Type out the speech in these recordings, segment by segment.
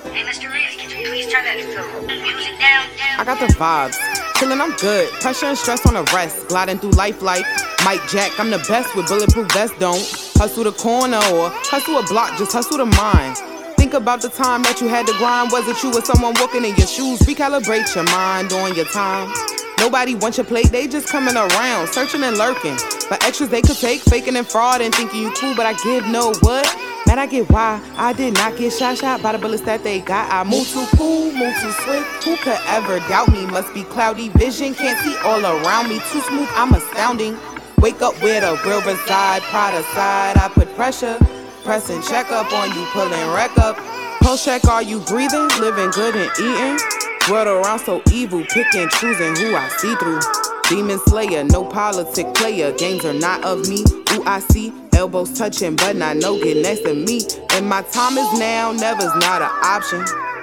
Hey, Mr. Reeves, could you please turn that music down? I got the vibes. Chillin', I'm good. Pressure and stress on the rest. Gliding through life like Mike Jack. I'm the best with bulletproof vests. Don't hustle the corner or hustle a block. Just hustle the mind. Think about the time that you had to grind. Was it you or someone walking in your shoes? Recalibrate your mind on your time. Nobody wants your plate, they just coming around, searching and lurking for extras they could take, faking and fraud and thinking you cool, but I give no what. Man, I get why I did not get shot by the bullets that they got. I move too cool, move too swift. Who could ever doubt me? Must be cloudy vision, can't see all around me. Too smooth, I'm astounding. Wake up where the real reside, pride aside. I put pressure, press and check up on you, pulling wreck up. Pulse check, are you breathing? Living good and eating. World around so evil, picking, choosing who I see through. Demon slayer, no politic player. Games are not of me. Ooh, I see elbows touching, but not no get next to me. And my time is now, never's not an option.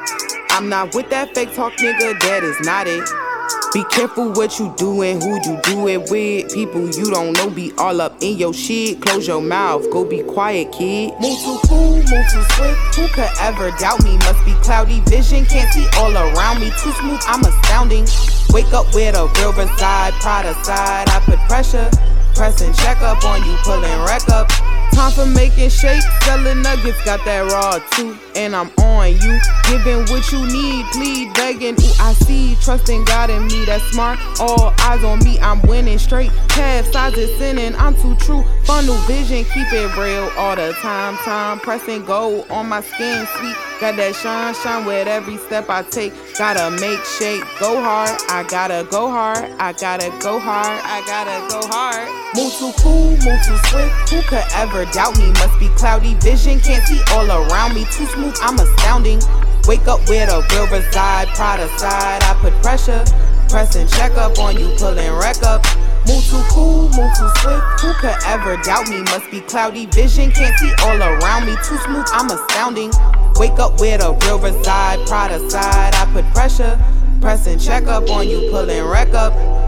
I'm not with that fake talk, nigga, that is not it. Be careful what you doing, who you do it with. People you don't know be all up in your shit. Close your mouth, go be quiet, kid. Move too cool, move too swift. Who could ever doubt me? Must be cloudy vision, can't see all around me. Too smooth, I'm astounding. Wake up where the real reside, pride aside. I put pressure, press and check up on you, pulling wreck up. Time for making shakes, selling nuggets, got that raw too. And I'm on you, giving what you need, plead, begging. Ooh, I see, trusting God in me, that's smart. All eyes on me, I'm winning straight. Path sizes sinning, I'm too true. Funnel vision, keep it real all the time. Time pressing gold on my skin, sweet. Got that shine with every step I take. Gotta make shape, go hard. I gotta go hard, I gotta go hard, I gotta go hard. Move too cool, move too swift. Who could ever doubt me? Must be cloudy vision, can't see all around me. Too smooth, I'm astounding. Wake up where the real reside, pride aside. I put pressure, press and check up on you, pulling wreck up. Move too cool, move too swift. Who could ever doubt me? Must be cloudy vision, can't see all around me. Too smooth, I'm astounding. Wake up where the real reside, pride aside. I put pressure, press and check up on you, pulling wreck up.